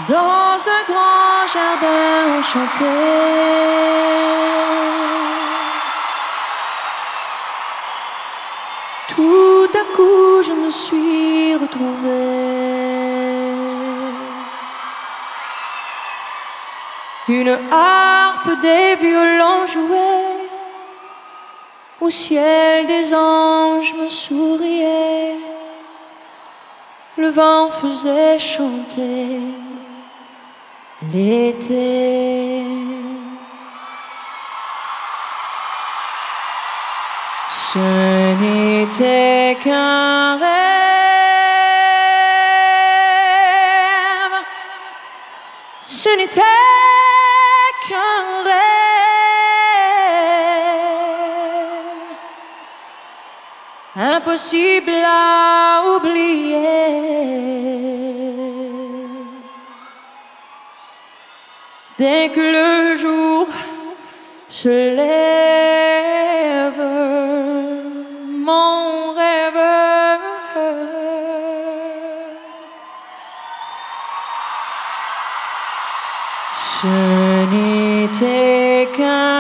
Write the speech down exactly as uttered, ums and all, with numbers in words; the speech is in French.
dans un grand jardin enchanté. Tout à coup, je me suis retrouvée. Une harpe, des violons jouaient. Au ciel, des anges me souriaient. Le vent faisait chanter l'été. Ce n'était qu'un rêve. Ce n'était qu'un rêve. Impossible à oublier. Dès que le jour se lève, mon rêve ce n'était qu'un